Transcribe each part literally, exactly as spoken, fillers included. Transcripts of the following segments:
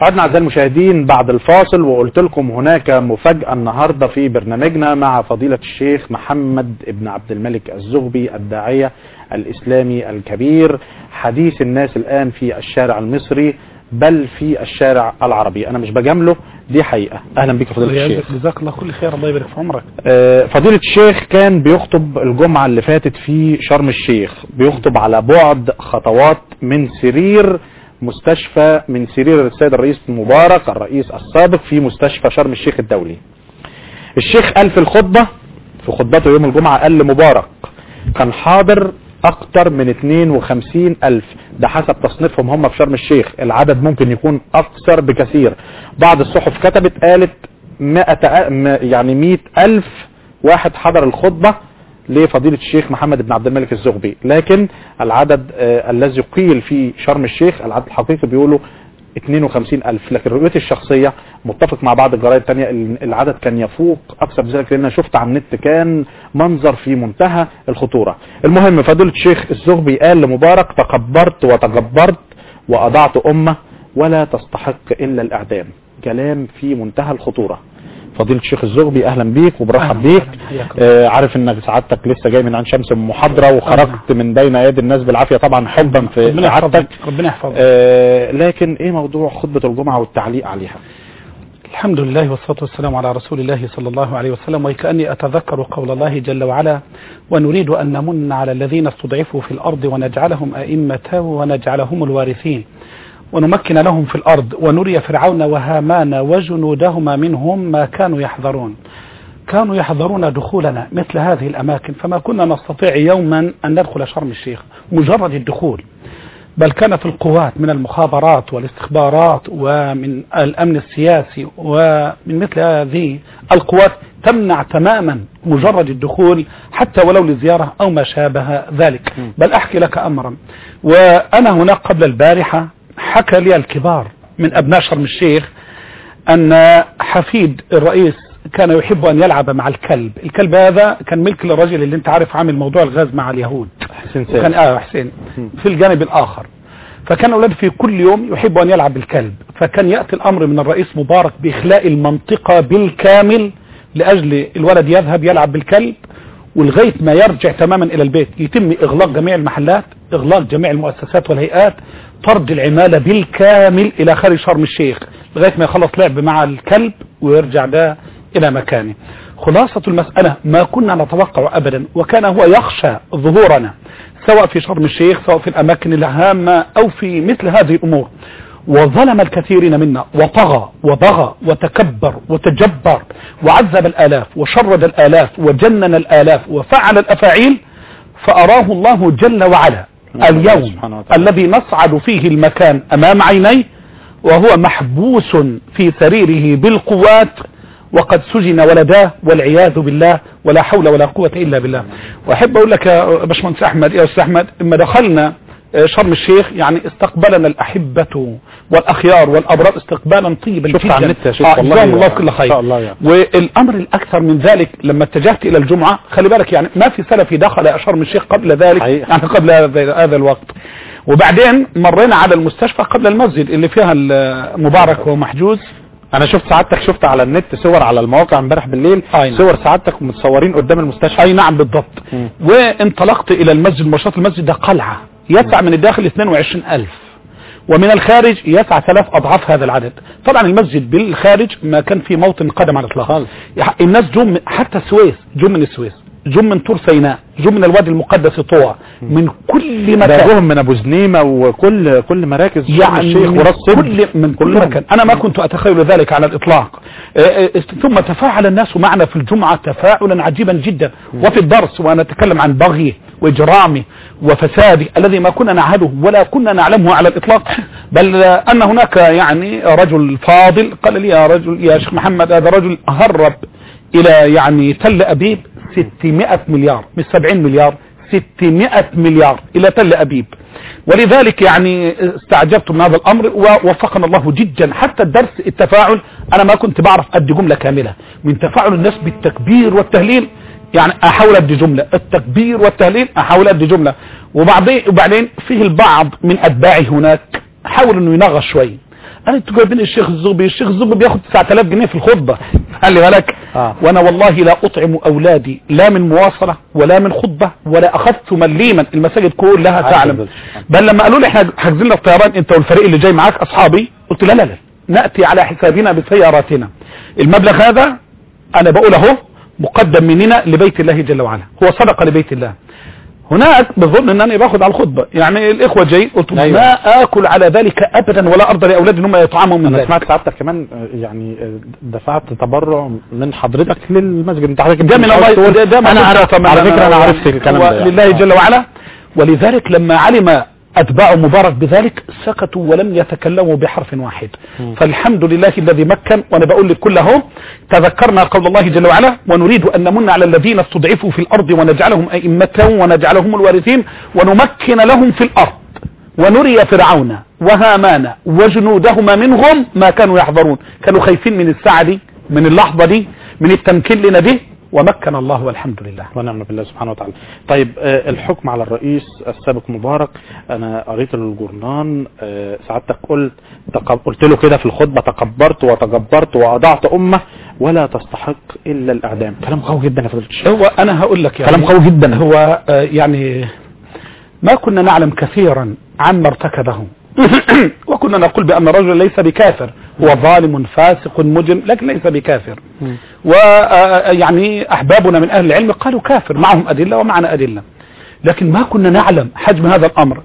عدنا أعزائي المشاهدين بعد الفاصل، وقلت لكم هناك مفاجأة النهاردة في برنامجنا مع فضيلة الشيخ محمد ابن عبد الملك الزغبي، الداعية الإسلامي الكبير، حديث الناس الآن في الشارع المصري بل في الشارع العربي. أنا مش بجامله، دي حقيقة. أهلا بك فضيلة الشيخ. جزاك الله كل خير، الله يبارك في عمرك. فضيلة الشيخ كان بيخطب الجمعة اللي فاتت في شرم الشيخ، بيخطب على بعد خطوات من سرير مستشفى من سرير السيد الرئيس مبارك الرئيس السابق في مستشفى شرم الشيخ الدولي. الشيخ قال في الخطبة في خطبته يوم الجمعة قال لمبارك كان حاضر اكتر من اتنين وخمسين الف، ده حسب تصنيفهم هم في شرم الشيخ، العدد ممكن يكون اكثر بكثير. بعض الصحف كتبت قالت مئة يعني مئة الف واحد حضر الخطبة لفضيلة الشيخ محمد بن عبد الملك الزغبي، لكن العدد آه الذي قيل في شرم الشيخ العدد الحقيقي بيقولوا اتنين وخمسين الف، لكن رؤيتي الشخصية متفق مع بعض الجرائد الثانية العدد كان يفوق اكثر بذلك، لان انا شفت على النت كان منظر في منتهى الخطورة. المهم فضيلة الشيخ الزغبي قال لمبارك تكبرت وتجبرت واضعت امة ولا تستحق الا الاعدام، كلام في منتهى الخطورة. فضيلة الشيخ الزغبي اهلا بيك وبرحب بيك. آه عارف انك سعادتك لسه جاي من عين شمس محاضرة وخرجت من بين ايادي الناس بالعافية، طبعا حبا في سعادتك، ربنا يحفظك. آه لكن ايه موضوع خطبة الجمعة والتعليق عليها؟ الحمد لله والصلاة والسلام على رسول الله صلى الله عليه وسلم. وكأني أتذكر قول الله جل وعلا ونريد أن نمن على الذين استضعفوا في الأرض ونجعلهم أئمة ونجعلهم الوارثين ونمكن لهم في الأرض ونري فرعون وهامان وجنودهما منهم ما كانوا يحذرون. كانوا يحذرون دخولنا مثل هذه الأماكن، فما كنا نستطيع يوما أن ندخل شرم الشيخ مجرد الدخول، بل كانت القوات من المخابرات والاستخبارات ومن الأمن السياسي ومن مثل هذه القوات تمنع تماما مجرد الدخول حتى ولو لزيارة أو ما شابه ذلك. بل أحكي لك أمرا، وأنا هناك قبل البارحة حكى لي الكبار من أبناء شرم الشيخ أن حفيد الرئيس كان يحب أن يلعب مع الكلب. الكلب هذا كان ملك للرجل اللي انت عارف عامل موضوع الغاز مع اليهود، حسين كان آه حسين في الجانب الآخر. فكان أولاده في كل يوم يحب أن يلعب بالكلب، فكان يأتي الأمر من الرئيس مبارك بإخلاء المنطقة بالكامل لأجل الولد يذهب يلعب بالكلب، ولغاية ما يرجع تماما إلى البيت يتم إغلاق جميع المحلات، إغلاق جميع المؤسسات والهيئات، طرد العمالة بالكامل إلى خارج شرم الشيخ لغاية ما يخلص لعب مع الكلب ويرجع ده إلى مكانه. خلاصة المسألة ما كنا نتوقع أبدا، وكان هو يخشى ظهورنا سواء في شرم الشيخ سواء في الأماكن الهامة أو في مثل هذه الأمور، وظلم الكثيرين منا وطغى وبغى وتكبر وتجبر وعذب الآلاف وشرد الآلاف وجنن الآلاف وفعل الأفاعيل، فأراه الله جل وعلا اليوم الذي نصعد فيه المكان أمام عينيه وهو محبوس في سريره بالقوات وقد سجن ولداه والعياذ بالله، ولا حول ولا قوة إلا بالله. وأحب أقول لك يا باشمهندس أحمد يا أستاذ أحمد، إما دخلنا شرم الشيخ يعني استقبلنا الأحبة والأخيار والأبرار استقبالا طيبا جدا. شفت على النت يا شيخ والله الله كل خير. والأمر الأكثر من ذلك لما اتجهت إلى الجمعة، خلي بالك يعني ما في سلفي دخل شرم الشيخ قبل ذلك حقيقة. يعني قبل هذا الوقت. وبعدين مرينا على المستشفى قبل المسجد اللي فيها المبارك ومحجوز. انا شفت سعادتك شفت على النت صور على المواقع امبارح بالليل، صور سعادتك متصورين قدام المستشفى. اي نعم بالضبط. م. وانطلقت الى المسجد مباشرة. المسجد ده قلعة يسع من الداخل اثنين وعشرين الف ومن الخارج يسع ثلاث اضعاف هذا العدد. طبعا المسجد بالخارج ما كان في موطن قدم على الاطلاق، الناس جم حتى السويس، جم من السويس، جم من طور سيناء، جم من الوادي المقدس طوع، من كل مكان، جم من ابو زنيمه وكل كل مراكز يعني الشيخ وراس كل من كل مكان. انا ما كنت اتخيل ذلك على الاطلاق. ثم تفاعل الناس معنا في الجمعه تفاعلا عجيبا جدا، وفي الدرس وانا اتكلم عن بغيه واجرامه وفساده الذي ما كنا نعهده ولا كنا نعلمه على الاطلاق، بل ان هناك يعني رجل فاضل قال لي يا رجل يا شيخ محمد هذا رجل هرب الى يعني تل ابيب ستمائة مليار مش سبعين مليار، ستمائة مليار الى تل ابيب. ولذلك يعني استعجبت من هذا الامر ووفقنا الله جدا. حتى الدرس التفاعل انا ما كنت بعرف ادي جملة كاملة من تفاعل الناس بالتكبير والتهليل، يعني احاول ادي جملة التكبير والتهليل احاول ادي جملة. وبعدين وبعدين فيه البعض من اتباعي هناك حاول انه ينغص شوي، انا انتوا جايبين الشيخ الزغبي، الشيخ الزغبي بياخد تسعة آلاف جنيه في الخطبه خلي بالك. آه. وانا والله لا اطعم اولادي لا من مواصله ولا من خطبه ولا اخذت مليما، المساجد كلها تعلم. بل لما قالوا لي احنا حاجزين لك طيران انت والفريق اللي جاي معاك اصحابي، قلت لا لا لا ناتي على حسابنا بسياراتنا، المبلغ هذا انا بقول اهو مقدم مننا لبيت الله جل وعلا، هو صدقه لبيت الله. هناك بظن ان انا باخد على الخطبه، يعني الاخوه جاي قلت أيوة. ما اكل على ذلك ابدا ولا ارضى لاولادي ان هم يطعموا من ذلك. انا سمعت سعادتك كمان يعني دفعت تبرع من حضرتك للمسجد، انت حضرتك ده من الله، ده, ده انا عارف على فكره، انا عرفت الكلام ده لله جل وعلا. ولذلك لما علم أتباع مبارك بذلك سكتوا ولم يتكلموا بحرف واحد. م. فالحمد لله الذي مكن. وأنا بقول لك كلهم تذكرنا قول الله جل وعلا ونريد أن نمن على الذين استضعفوا في الأرض ونجعلهم أئمة ونجعلهم الوارثين ونمكن لهم في الأرض ونري فرعون وهامان وجنودهما منهم ما كانوا يحضرون، كانوا خايفين من الساعة دي، من اللحظة دي، من التمكين لنا دي، ومكن الله والحمد لله ونعم بالله سبحانه وتعالى. طيب آه الحكم على الرئيس السابق مبارك، انا قريت الجورنان آه سعادتك قلت قلت له كده في الخطبه تكبرت وتجبرت واضعت امه ولا تستحق الا الاعدام. كلام قوي جدا يا فضيله الشيخ. هو انا هقول لك يعني كلام قوي جدا. هو آه يعني ما كنا نعلم كثيرا عما ارتكبه وكنا نقول بأن الرجل ليس بكافر، هو ظالم فاسق مجرم لكن ليس بكافر. ويعني أحبابنا من أهل العلم قالوا كافر، معهم أدلة ومعنا أدلة، لكن ما كنا نعلم حجم هذا الأمر.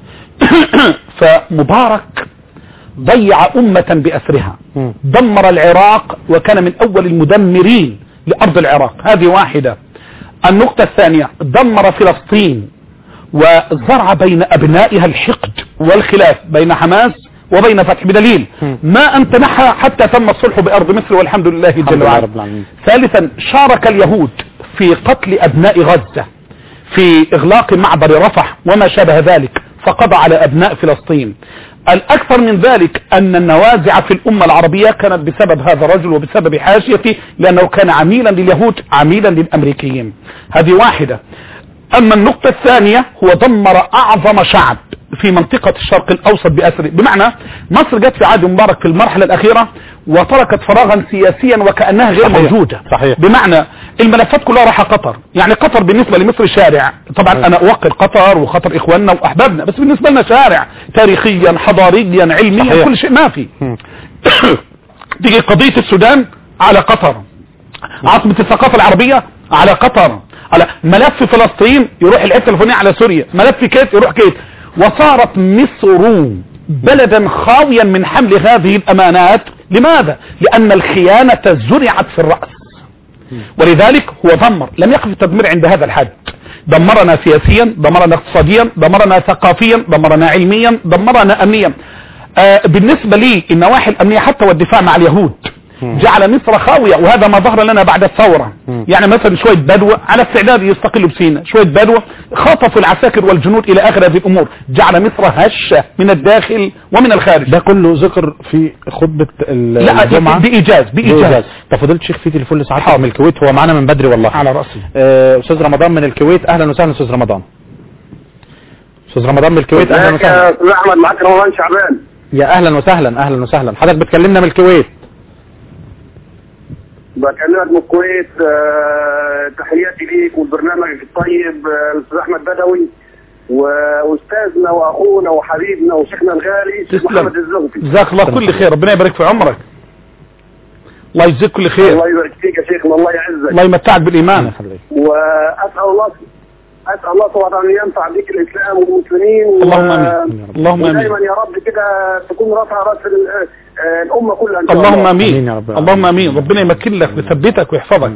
فمبارك ضيع أمة بأسرها، دمر العراق وكان من أول المدمرين لأرض العراق، هذه واحدة. النقطة الثانية دمر فلسطين وزرع بين أبنائها الحقد والخلاف بين حماس وبين فتح، بدليل ما أن تنحى حتى تم الصلح بأرض مصر والحمد لله جل وعلا. ثالثا شارك اليهود في قتل أبناء غزة، في إغلاق معبر رفح وما شابه ذلك، فقضى على أبناء فلسطين. الأكثر من ذلك أن النوازع في الأمة العربية كانت بسبب هذا الرجل وبسبب حاشيته، لأنه كان عميلا لليهود عميلا للأمريكيين. هذه واحدة. أما النقطة الثانية هو دمر أعظم شعب في منطقة الشرق الأوسط بأسره، بمعنى مصر جت في عهد مبارك في المرحلة الأخيرة وتركت فراغا سياسيا وكأنها غير صحيح. موجودة. صحيح. بمعنى الملفات كلها راح قطر، يعني قطر بالنسبة لمصر شارع، طبعا صحيح. أنا أوقر قطر وخطر إخواننا وأحبابنا، بس بالنسبة لنا شارع تاريخيا حضاريا علميا صحيح. كل شيء ما في. تيجي قضية السودان على قطر، عاصمة الثقافة العربية على قطر، على ملف فلسطين يروح الحته الفلانيه على سوريا، ملف كيت يروح كيت، وصارت مصر بلدا خاويا من حمل هذه الامانات. لماذا؟ لان الخيانه زرعت في الراس، ولذلك هو دمر. لم يقف التدمير عند هذا الحد، دمرنا سياسيا، دمرنا اقتصاديا، دمرنا ثقافيا، دمرنا علميا، دمرنا امنيا. آه بالنسبه لي النواحي الامنيه حتى والدفاع مع اليهود جعل مصر خاوية، وهذا ما ظهر لنا بعد الثورة. يعني مثلا شوية بدوة على استعداد يستقلوا بسيناء، شوية بدوة خطفوا العساكر والجنود إلى آخر هذه الأمور، جعل مصر هشة من الداخل ومن الخارج. ده كله ذكر في خطبة الجمعة بإيجاز بإيجاز. تفضلت شيخ في تليفون لسعادتك من الكويت، هو معنا من بدري والله على رأسي. آه أستاذ رمضان من الكويت، أهلا وسهلا أستاذ رمضان. أستاذ رمضان من الكويت أهلا وسهلا. يا أستاذ أحمد معك رمضان شعبان. يا أهلا وسهلا أهلا وسهلا، حضرتك بتكلمنا من الكويت. بكلمك من الكويت. أه تحياتي ليك وبرنامجك الطيب الاستاذ احمد بدوي، واستاذنا واخونا وحبيبنا وشيخنا الغالي محمد الزغبي. جزاك الله كل خير، ربنا يبارك في عمرك. الله يجزيك كل خير. الله يبارك فيك يا شيخنا، الله يعزك. الله يمتعك بالايمان. واسال الله اسال الله طبعا ان ينفع بك الاسلام والمسلمين. اللهم امين. اللهم امين. ودايما يا رب كده تكون رافع راس الامه كلها ان شاء الله. اللهم امين. اللهم امين. ربنا يمكن لك ويثبتك ويحفظك.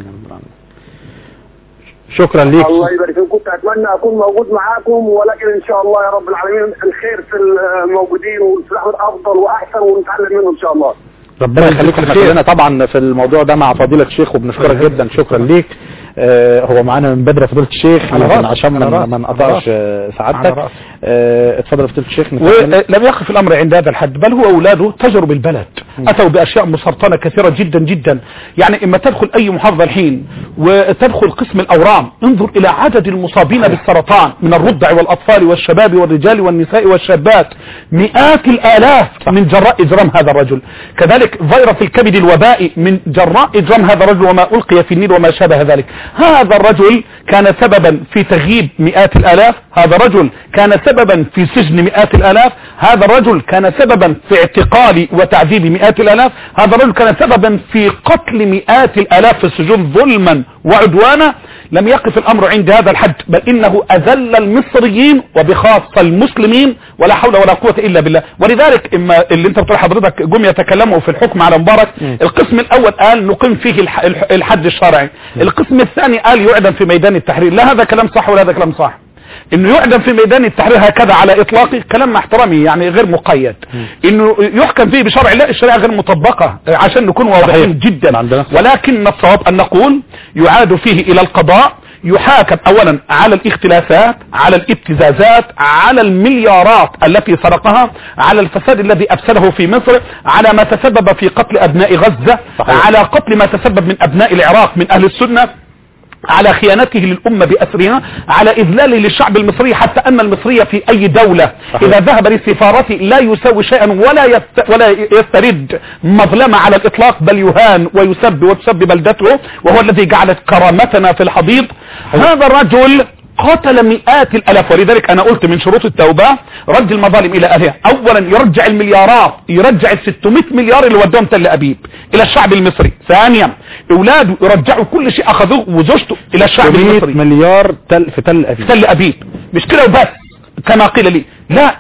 شكرا ليك. الله يبارك فيك. كنت اتمنى اكون موجود معاكم، ولكن ان شاء الله يا رب العالمين الخير في الموجودين، والسلاح افضل واحسن ونتعلم منه ان شاء الله. ربنا يخليك. احنا كلنا طبعا في الموضوع ده مع فضيلة الشيخ وبنشكرك جدا، شكرا ليك. آه هو معانا من بدري فضيلة الشيخ عشان ما نقطعش سعادتك. آه اتفضل فضيلة الشيخ. ولم يقف الامر عند هذا الحد، بل هو اولاده تجروا بالبلد، اتوا باشياء مسرطنه كثيره جدا جدا. يعني اما تدخل اي محافظه الحين وتدخل قسم الاورام، انظر الى عدد المصابين بالسرطان من الرضع والاطفال والشباب والرجال والنساء والشابات، مئات الالاف من جراء اجرام هذا الرجل. كذلك فيروس الكبد الوبائي من جراء اجرام هذا الرجل وما القي في النيل وما شابه ذلك. هذا الرجل كان سببا في تغييب مئات الالاف، هذا الرجل كان سببا في سجن مئات الالاف، هذا الرجل كان سببا في اعتقال وتعذيب مئات الالاف، هذا الرجل كان سببا في قتل مئات الالاف في السجون ظلما وعدوانا. لم يقف الامر عند هذا الحد، بل انه اذل المصريين وبخاصة المسلمين، ولا حول ولا قوة الا بالله. ولذلك اما اللي انت بتقول حضرتك جم يتكلموا في الحكم على مبارك، م. القسم الاول قال نقيم فيه الحد الشرعي، م. القسم الثاني قال يعدم في ميدان التحرير. لا هذا كلام صح ولا هذا كلام صح. انه يعدم في ميدان التحرير هكذا على اطلاقه كلام مع احترامي يعني غير مقيد. م. انه يحكم فيه بشرع الله، الشريعه غير مطبقه عشان نكون واضحين جدا. ولكن الصواب ان نقول يعاد فيه الى القضاء، يحاكم اولا على الاختلافات، على الابتزازات، على المليارات التي سرقها، على الفساد الذي افسده في مصر، على ما تسبب في قتل ابناء غزة، صحيح. على قتل ما تسبب من ابناء العراق من اهل السنة، على خيانته للأمة بأسرها، على إذلاله للشعب المصري، حتى أن المصري في أي دولة صحيح. إذا ذهب للسفارة لا يسوي شيئا ولا يست... ولا يسترد مظلمة على الإطلاق، بل يهان ويسب وتسب بلدته، وهو الذي جعلت كرامتنا في الحضيض. هذا الرجل قتل مئات الالاف. ولذلك انا قلت من شروط التوبة رد المظالم الى اهلها. اولا يرجع المليارات، يرجع ال ستمائة مليار اللي ودوهم تل ابيب الى الشعب المصري. ثانيا اولاده يرجعوا كل شيء اخذوه وزوجته الى الشعب المصري. مليار تل في تل ابيب. تل ابيب مش كده وبس كما قيل لي، لا،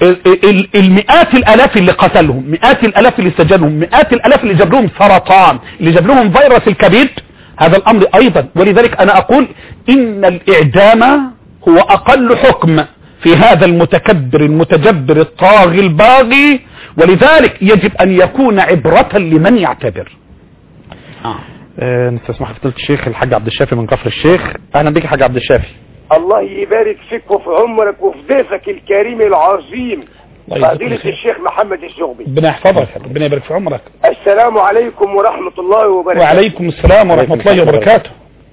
المئات الالاف اللي قتلهم، مئات الالاف اللي سجنهم، مئات الالاف اللي جاب لهم سرطان، اللي جاب لهم فيروس الكبد، هذا الامر ايضا. ولذلك انا اقول ان الاعدام هو اقل حكم في هذا المتكبر المتجبر الطاغي الباغي، ولذلك يجب ان يكون عبرة لمن يعتبر. اه, آه نستسمح فضيلة الشيخ الحاج عبد الشافي من كفر الشيخ. اهلا بك يا حاج عبد الشافي. الله يبارك فيك وفي عمرك وفي ضيفك الكريم العظيم فضيلة الشيخ محمد الزغبي. ربنا يحفظك، ربنا يبارك في عمرك. السلام عليكم ورحمة الله وبركاته. وعليكم السلام ورحمة الله وبركاته.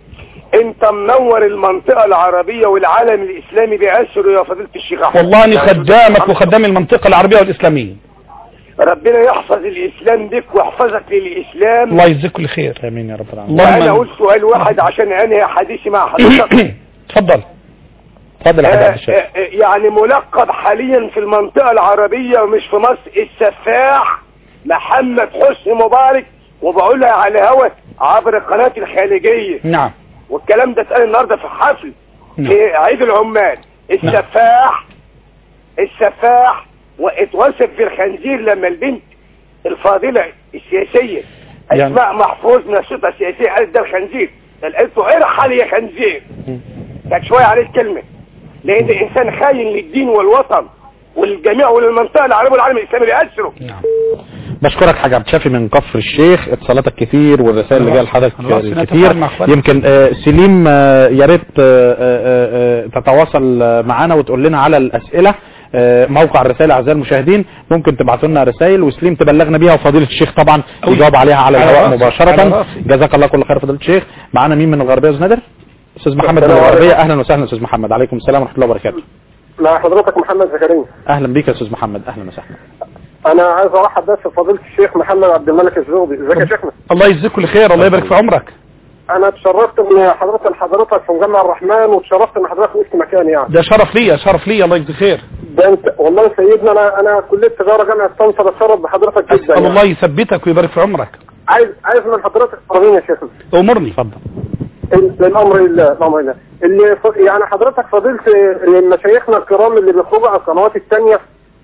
انت منور المنطقة العربية والعالم الاسلامي بأسره يا فضيلة الشيخ احمد. والله اني خدامك وخدام المنطقة العربية والاسلامية. ربنا يحفظ الاسلام بك ويحفظك للاسلام. الله يجزيك كل خير. امين يا رب العالمين. وانا اقول سؤال واحد عشان انهي حديثي مع حضرتك. اتفضل. اتفضل يا حاج عبد الشافي. يعني ملقب حاليا في المنطقة العربية ومش في مصر السفاح محمد حسني مبارك، وبقولها على هوا عبر قناة الخليجية. نعم. والكلام ده اتقال النهارده في حفل نعم. في عيد العمال. السفاح نعم. السفاح واتوصف في الخنزير لما البنت الفاضلة السياسية يعني اسماء محفوظ من الشرطة السياسية قالت ده الخنزير، قالت له ارحل يا خنزير. كانت شوية عليه الكلمة، لان الانسان خاين للدين والوطن والجميع وللمنطقة العربية والعالم الاسلامي بيأثروا. نعم. بشكرك حاج عبد الشافي من كفر الشيخ، اتصالاتك كتير والرسائل اللي جايه لحضرتك كتير. يمكن آه سليم آه يا ريت آه آه تتواصل معانا وتقول لنا على الاسئله. آه موقع الرسائل اعزائي المشاهدين ممكن تبعتوا لنا رسائل وسليم تبلغنا بيها، وفضيله الشيخ طبعا يجاوب عليها على الهواء مباشره. جزاك الله كل خير فضيله الشيخ. معانا مين من الغربيه يا استاذ نادر؟ استاذ محمد من الغربيه. اهلا وسهلا استاذ محمد. عليكم السلام ورحمه الله وبركاته. مع حضرتك محمد زكريا. اهلا بيك يا استاذ محمد. اهلا وسهلا. انا عايز ارحب بس بفضيله الشيخ محمد عبد الملك الزغبي. ازيك يا شيخنا؟ الله يجزيك كل خير، الله يبارك في عمرك. انا اتشرفت من حضرتك لحضرتك في مجمع الرحمن، واتشرفت ان حضرتك وسط مكان يعني. ده شرف ليا، شرف ليا، الله يجزيك خير. ده انت والله سيدنا، انا انا كليه تجاره جامعه طنطا، بتشرف بحضرتك جدا. اسال يعني. الله يثبتك ويبارك في عمرك. عايز عايز من حضرتك طلبين يا شيخنا. امرني. اتفضل. الامر لله، الامر لله. اللي يعني حضرتك فضيله مشايخنا الكرام اللي بيخرجوا على القنوات الثانيه،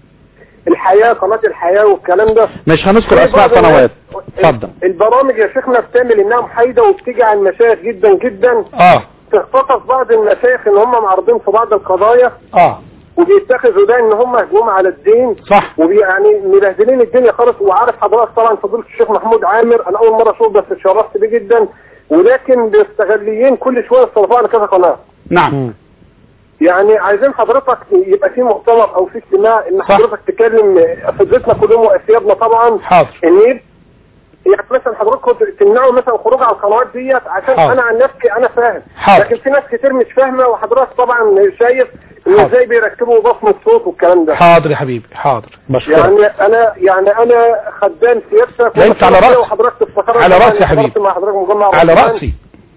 الحياة، قناة الحياة والكلام ده، مش هنذكر اسماء قنوات. اتفضل. البرامج يا شيخنا بتعمل انها محايدة وبتيجي على المشايخ جدا جدا. اه تخطف بعض المشايخ ان هم معارضين في بعض القضايا. اه وبيتخذوا ده ان هم هجوم على الدين. صح. ويعني مبهدلين الدنيا خالص. وعارف حضرتك طبعا فضيلة الشيخ محمود عامر، انا اول مرة اشوف بس اتشرفت بيه جدا، ولكن بيستغلين كل شويه يستضيفوا على كذا قناه. نعم. يعني عايزين حضرتك يبقى في مؤتمر او في اجتماع ان حضرتك تكلم اساتذتنا كلهم واسيادنا طبعا. حاضر. ان يعني مثلا حضرتك تمنعوا مثلا خروج على القنوات ديت عشان حاضر. انا عن نفسي انا فاهم. حاضر. لكن في ناس كتير مش فاهمه وحضرتك طبعا شايف ان ازاي بيركبوا بصمه صوت والكلام ده. حاضر يا حبيبي حاضر. بشكرك. يعني انا يعني انا خدام سيادتك انت على راسي وحضرتك تفتكر على راسي يا حبيبي مع حضرتك مجمع على راسي.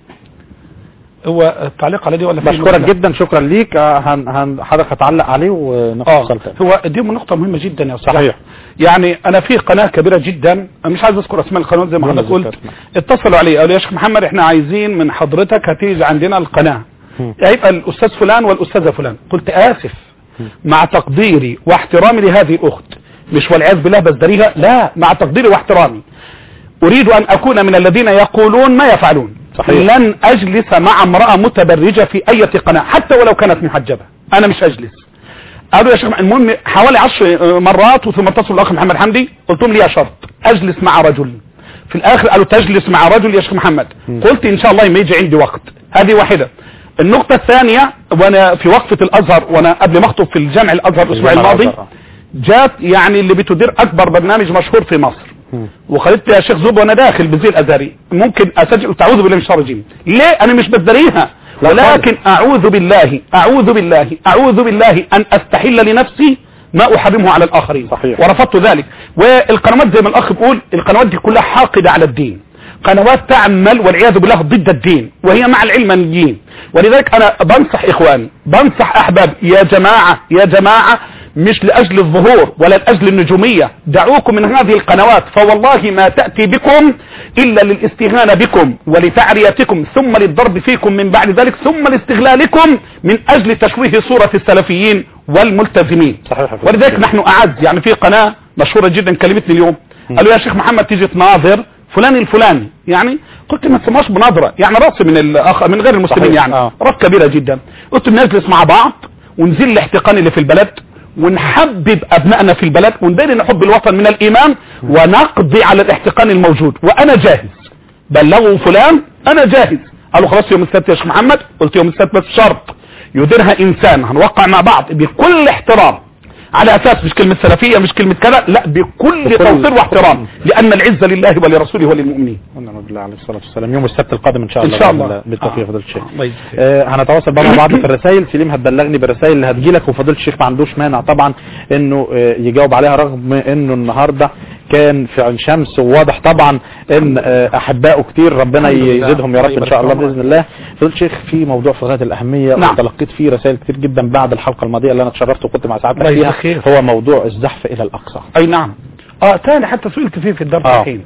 هو التعليق على دي ولا بشكرك جدا شكرا ليك. هن هن حضرتك هتعلق عليه ونفصل تاني. هو دي نقطه مهمه جدا يا استاذ. صحيح. يعني انا في قناه كبيره جدا مش عايز اذكر اسماء القنوات زي ما حضرتك قلت، اتصلوا علي قالوا يا شيخ محمد احنا عايزين من حضرتك هتيجي عندنا القناه هيبقى الاستاذ فلان والاستاذه فلان. قلت اسف مع تقديري واحترامي لهذه الاخت، مش والعياذ بالله بزدريها، لا، مع تقديري واحترامي اريد ان اكون من الذين يقولون ما يفعلون. صحيح. لن اجلس مع امرأة متبرجة في اي قناة حتى ولو كانت محجبة، انا مش اجلس. قالوا يا شيخ المهم حوالي عشر مرات وثم اتصلوا الاخ محمد حمدي قلت لهم لي شرط اجلس مع رجل. في الاخر قالوا تجلس مع رجل يا شيخ محمد. م. قلت ان شاء الله ما يجي عندي وقت. هذه واحدة. النقطة الثانية وانا في وقفة الازهر وانا قبل ما اخطب في الجامع الازهر الاسبوع الماضي جات يعني اللي بتدير اكبر برنامج مشهور في مصر وخليت يا شيخ زوب وانا داخل بزي الازهري ممكن اسجل تعوذ بالله من الشيطان الرجيم. ليه؟ انا مش بزدريها ولكن اعوذ بالله اعوذ بالله اعوذ بالله ان استحل لنفسي ما احرمه على الاخرين. صحيح. ورفضت ذلك. والقنوات زي ما الاخ بيقول القنوات دي كلها حاقدة على الدين، قنوات تعمل والعياذ بالله ضد الدين وهي مع العلمانيين. ولذلك انا بنصح اخواني بنصح احبابي يا جماعة يا جماعة مش لأجل الظهور ولا لأجل النجومية، دعوكم من هذه القنوات فوالله ما تأتي بكم إلا للاستغناء بكم ولتعريتكم ثم للضرب فيكم من بعد ذلك ثم لاستغلالكم من أجل تشويه صورة السلفيين والملتزمين. صحيح. ولذلك نحن أعز يعني في قناة مشهورة جدا كلمتني اليوم قالوا يا شيخ محمد تيجي تناظر فلان الفلاني، يعني قلت ما تسمعش بنظرة يعني راس من الأخ من غير المسلمين. صحيح. يعني آه. راس كبيرة جدا. قلت نجلس مع بعض ونزيل الاحتقان اللي في البلد ونحبب ابنائنا في البلد ونبين ان حب الوطن من الايمان ونقضي على الاحتقان الموجود وانا جاهز. بلغوا فلان انا جاهز. قالوا خلاص يوم السبت يا شيخ محمد. قلت يوم السبت بس شرط يديرها انسان هنوقع مع بعض بكل احترام على اساس مش كلمة سلفية مش كلمة كذا، لا بكل توقير واحترام لان العزة لله ولرسوله وللمؤمنين. والنبي بالله عليه الصلاة والسلام يوم السبت القادم ان شاء الله. ان شاء الله بالتوفيق. فضيلة الشيخ آه هنتواصل بقى مع بعض في الرسائل. سليم هتبلغني بالرسائل اللي هتجيلك وفضيلة الشيخ ما عندوش مانع طبعا انه آه يجاوب عليها رغم انه النهارده كان في عين شمس وواضح طبعا ان آه احبائه كتير ربنا يزيدهم يا رب ان شاء الله باذن الله. فضيلة الشيخ في موضوع في غاية الاهمية. نعم. وتلقيت فيه رسائل كتير جدا بعد الحلقة الماضية اللي انا اتشرفت وكنت مع سعادتك فيها، هو موضوع الزحف الى الاقصى. اي نعم. اه تاني حتى سئلت فيه في الدرس الحين.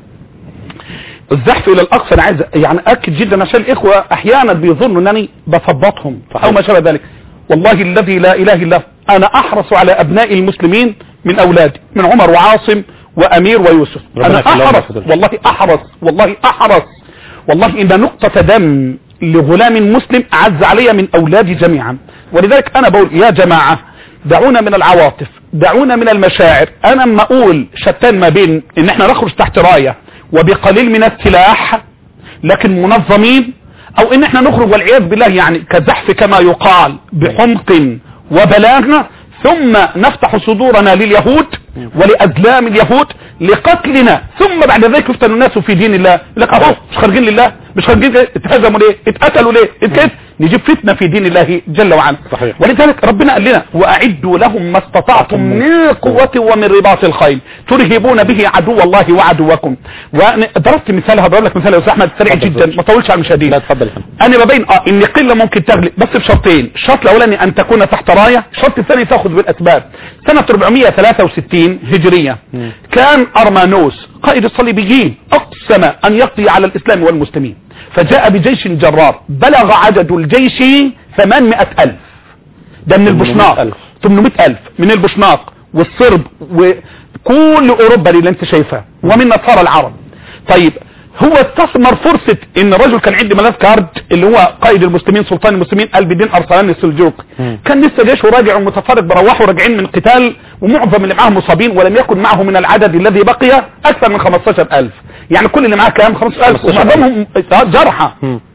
الزحف الى الاقصى انا عايز يعني اكد جدا عشان الاخوه احيانا بيظنوا انني بثبطهم او ما شابه ذلك. والله الذي لا اله الا هو انا احرص على ابناء المسلمين من اولادي من عمر وعاصم وامير ويوسف. انا احرص والله احرص والله احرص والله ان نقطة دم لغلام مسلم اعز علي من اولادي جميعا. ولذلك انا بقول يا جماعة دعونا من العواطف دعونا من المشاعر. انا اما اقول شتان ما بين ان احنا نخرج تحت راية وبقليل من السلاح لكن منظمين او ان احنا نخرج والعياذ بالله يعني كزحف كما يقال بحمق وبلاغ ثم نفتح صدورنا لليهود ولأزلام اليهود لقتلنا ثم بعد ذلك يفتن الناس في دين الله. لك اهو مش خارجين لله مش خارجين ليه اتهزموا ليه اتقتلوا ليه اتكيف نجيب فتنة في دين الله جل وعلا. صحيح. ولذلك ربنا قال لنا واعدوا لهم ما استطعتم من قوة ومن رباط الخيل ترهبون به عدو الله وعدوكم. وضربت مثال هضرب لك مثال يا استاذ احمد سريع جدا ما طولش على المشاهدين. لا اتفضل. انا ببين اه ان قله ممكن تغلب بس بشرطين. الشرط الاولاني ان تكون تحت رايه، الشرط الثاني تاخذ بالاسباب. سنة أربعمائة وثلاثة وستين هجرية م. كان ارمانوس قائد الصليبيين اقسم ان يقضي على الاسلام والمسلمين فجاء بجيش جرار بلغ عدد الجيش ثمانمائة ألف. ده من البشناق ثمانمائة ألف من البشناق والصرب وكل اوروبا اللي انت شايفها ومن نصارى العرب. طيب هو استثمر فرصة ان الرجل كان عندي ملاذ كارد اللي هو قائد المسلمين سلطان المسلمين قلب الدين ارسلان السلجوقي، كان لسه جيشه راجع ومتفرق، بروحوا راجعين من قتال ومعظم اللي معاهم مصابين، ولم يكن معه من العدد الذي بقي اكثر من خمستاشر ألف، يعني كل اللي معاه كام خمستاشر ألف ومعظمهم جرحى.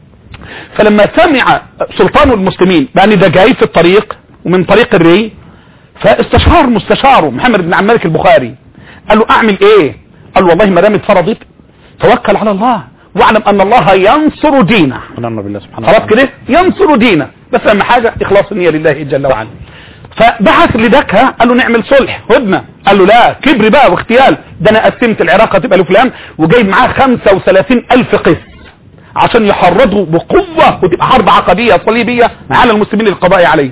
فلما سمع سلطان المسلمين بان ده جاي في الطريق ومن طريق الري، فاستشار مستشاره محمد بن عبد الملك البخاري، قال له اعمل ايه؟ قال له والله ما دام اتفرضت توكل على الله واعلم ان الله ينصر دينه. ونعم بالله سبحانه خلاص كده ينصر دينه، بس اهم حاجه اخلاص النيه لله جل وعلا. فبعث لدكها قال له نعمل صلح هدنه، قال له لا كبر بقى واغتيال، ده انا قسمت العراق هتبقى لفلان، وجايب معاه خمسة وثلاثين ألف قس عشان يحرضوا بقوه وتبقى حرب عقديه صليبيه على المسلمين للقضاء عليه.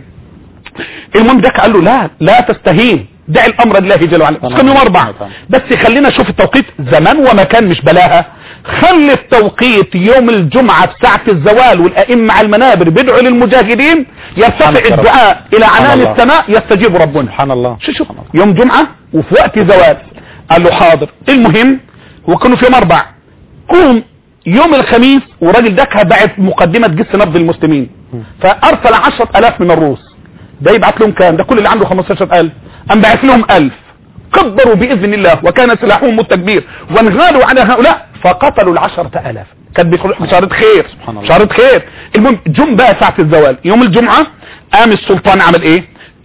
المهم دك قال له لا لا تستهين، دع الامر لله جل وعلا. كان يوم اربعة بس خلينا نشوف التوقيت، زمان ومكان مش بلاها، خلي التوقيت يوم الجمعة في ساعة الزوال والائمة على المنابر بيدعوا للمجاهدين، يرتفع الدعاء الى عنان السماء يستجيب ربنا. سبحان الله. شو شوف يوم جمعة وفي وقت زوال، قال له حاضر. المهم وكانوا في يوم اربع، قوم يوم الخميس وراجل دكها بعت مقدمة جس نبض المسلمين، فارسل عشرة الاف من الروس، ده يبعت لهم كام؟ ده كل اللي عنده خمستاشر ألف، ام بعت لهم ألف، كبروا باذن الله وكان سلاحهم التكبير، وانغالوا على هؤلاء فقتلوا العشرة الاف. كانت بشارة خير بشارة خير. المهم جم بقى ساعة الزوال يوم الجمعة، قام السلطان عمل ايه؟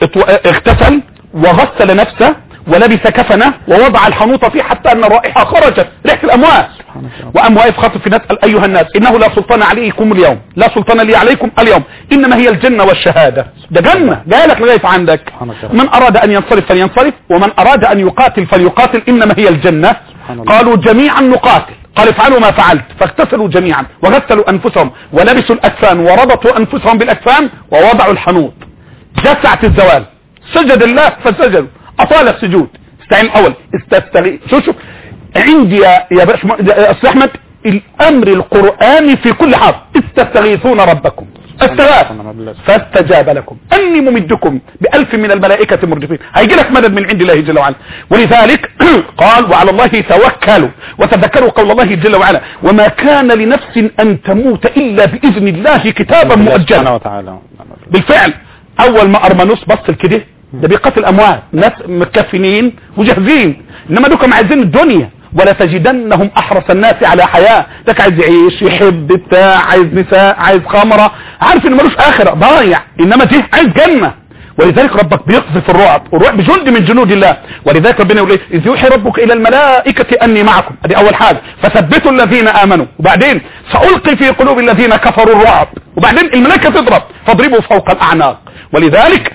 اغتسل وغسل نفسه ولبس كفنه ووضع الحنوط فيه حتى ان الرائحة خرجت ريحة الاموات، وقام واقف خاطب في الناس قال ايها الناس انه لا سلطان عليكم اليوم، لا سلطان لي عليكم اليوم، انما هي الجنة والشهادة. ده جنة جايلك لغاية عندك، من اراد ان ينصرف فلينصرف ومن اراد ان يقاتل فليقاتل، انما هي الجنة. قالوا جميعا نقاتل، قال افعلوا ما فعلت، فاغتسلوا جميعا وغسلوا انفسهم ولبسوا الاكفان وربطوا انفسهم بالاكفان ووضعوا الحنوط. جاء ساعة الزوال سجد الله فسجدوا، اطال السجود، استعين الاول استستغيث. شوف شوف عندي يا يا استاذ احمد الامر القراني في كل حرف، استستغيثون ربكم استغاث فاستجاب لكم اني ممدكم بالف من الملائكه مردفين، هيجي لك مدد من عند الله جل وعلا. ولذلك قال وعلى الله توكلوا، وتذكروا قول الله جل وعلا وما كان لنفس ان تموت الا باذن الله كتابا مؤجلا. بالفعل اول ما ارمنوس بص كده، ده بيقتل اموات، ناس مكفنين وجاهزين، انما دوكم عايزين الدنيا. ولا تجدنهم احرص الناس على حياة، ده عايز يعيش يحب بتاع، عايز نساء، عايز خمرة، عارف ان ملوش اخرة ضايع، انما دي عايز جنة. ولذلك ربك بيقذف الرعب، والرعب جند من جنود الله. ولذلك ربنا يقول ايه اذ يوحي ربك الى الملائكة اني معكم، ادي اول حاجة، فثبتوا الذين امنوا، وبعدين سألقي في قلوب الذين كفروا الرعب، وبعدين الملائكة تضرب فاضربوا فوق الاعناق. ولذلك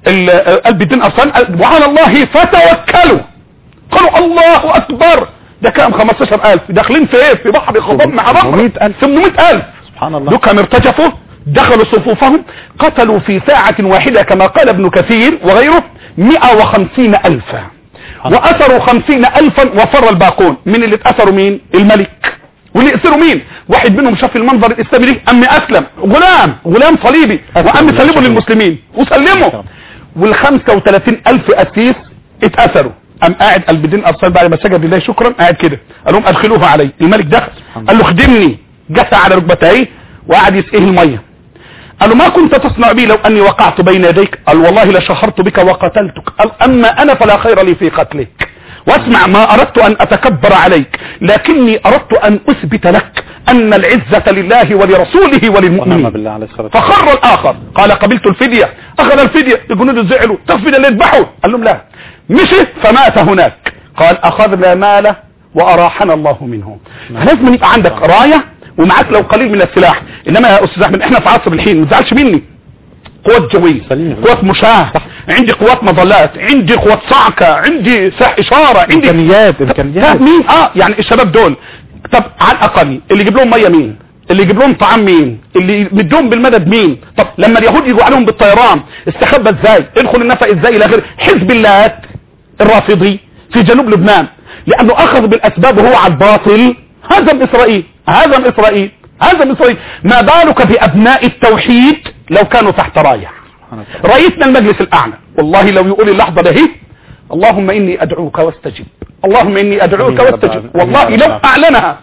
قلب الدين ارسلان وعلى الله فتوكلوا، قالوا الله اكبر. ده كام خمستاشر ألف داخلين في ايه؟ في بحر خضاب مع بحر ثمانمائة ألف. سبحان الله. دول كانوا ارتجفوا دخلوا صفوفهم، قتلوا في ساعة واحدة كما قال ابن كثير وغيره مئة وخمسين ألفا، وأثروا خمسين ألفا وفر الباقون. من اللي اتأثروا مين؟ الملك. واللي اسروا مين؟ واحد منهم شاف المنظر الاسلامي ليه، أم أسلم غلام غلام صليبي وأم سلموا للمسلمين وسلموا. والخمسة وثلاثين ألف أسيس اتأثروا. قام قاعد قلب الدين ارسل بعد ما سجد لله شكرا قاعد كده، قال لهم ادخلوه علي. الملك دخل قال له خدمني، جثى على ركبتيه وقعد يسقيه الميه. قال له ما كنت تصنع بي لو اني وقعت بين يديك؟ قال والله لشهرت بك وقتلتك. قال اما انا فلا خير لي في قتلك، واسمع ما اردت ان اتكبر عليك، لكني اردت ان اثبت لك ان العزة لله ولرسوله وللمؤمنين. فخر الاخر قال قبلت الفدية، اخذ الفدية، الجنود زعلوا تخفيد اللي يذبحوا. قال لهم لا، مشي فمات هناك. قال اخذنا ماله واراحنا الله منه. فلازم يبقى عندك راية ومعاك لو قليل من السلاح. انما يا استاذ احمد احنا في عصر الحين، ما تزعلش مني، قوات جوية، قوات مشاة، عندي قوات مظلات، عندي قوات صعقة، عندي سلاح اشارة، عندي امكانيات امكانيات مين اه يعني الشباب دول. طب على الاقل اللي يجيب لهم ميه مين؟ اللي يجيب لهم طعام مين؟ اللي يمدهم بالمدد مين؟ طب لما اليهود يجوا عليهم بالطيران استخبى ازاي؟ ادخل النفق ازاي الى اخره؟ حزب الله الرافضي في جنوب لبنان لانه اخذ بالاسباب وهو على الباطل هزم اسرائيل، هزم اسرائيل، هزم اسرائيل. ما بالك بابناء التوحيد لو كانوا تحت رايه؟ رئيسنا المجلس الاعلى والله لو يقول اللحظه ده هي اللهم اني ادعوك واستجب، اللهم اني ادعوك واستجب، والله لو اعلنها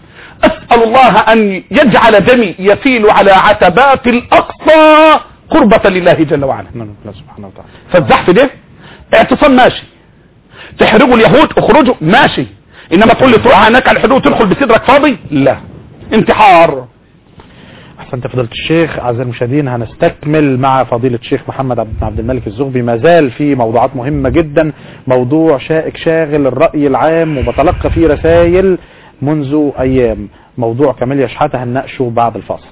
أسأل الله أن يجعل دمي يسيل على عتبات الأقصى قربة لله جل وعلا. سبحانه وتعالى. فالزحف ده اعتصام ماشي، تحرجوا اليهود اخرجوا ماشي، انما تقول لي تروح هناك على الحدود وتدخل بصدرك فاضي، لا، انتحار. احسنت فضيلة الشيخ. اعزائي المشاهدين، هنستكمل مع فضيلة الشيخ محمد بن عبد الملك الزغبي، ما زال في موضوعات مهمة جدا، موضوع شائك شاغل الرأي العام وبتلقى فيه رسائل منذ ايام، موضوع كاميليا شحاتة هنناقشه بعد الفاصل.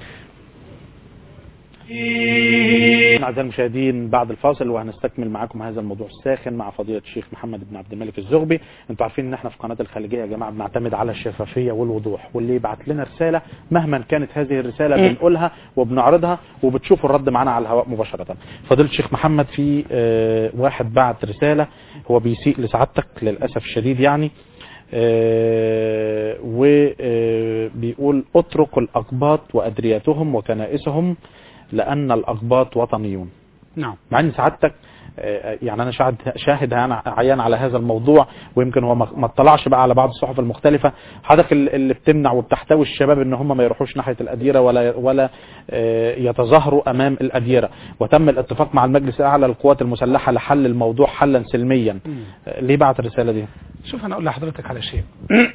أعزائي المشاهدين، بعد الفاصل وهنستكمل معاكم هذا الموضوع الساخن مع فضيلة الشيخ محمد بن عبد الملك الزغبي. انتوا عارفين ان احنا في قناة الخليجية يا جماعة بنعتمد على الشفافية والوضوح، واللي يبعت لنا رسالة مهما كانت هذه الرسالة بنقولها وبنعرضها وبتشوفوا الرد معنا على الهواء مباشرة. فضيلة الشيخ محمد، في اه واحد بعت رسالة هو بيسيء لسعادتك للأسف الشديد يعني، اه وبيقول اترك الأقباط وأدرياتهم وكنائسهم لأن الأقباط وطنيون. نعم. مع أن سعادتك يعني أنا شاهد شاهد عيان على هذا الموضوع، ويمكن هو ما اطلعش بقى على بعض الصحف المختلفة، حضرتك اللي بتمنع وبتحتوي الشباب ان هم ما يروحوش ناحية الأديرة ولا ولا يتظاهروا أمام الأديرة، وتم الاتفاق مع المجلس الأعلى للقوات المسلحة لحل الموضوع حلا سلميا. ليه بعت الرسالة دي؟ شوف أنا أقول لحضرتك على شيء